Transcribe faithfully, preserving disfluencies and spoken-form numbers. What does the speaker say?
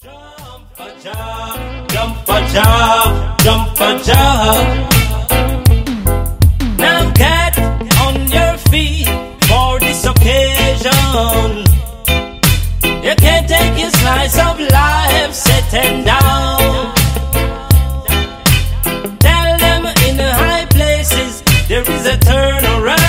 Jump a job, jump a job, jump a job. Now get on your feet for this occasion. You can't take your slice of life sitting down. Tell them in the high places there is a turnaround.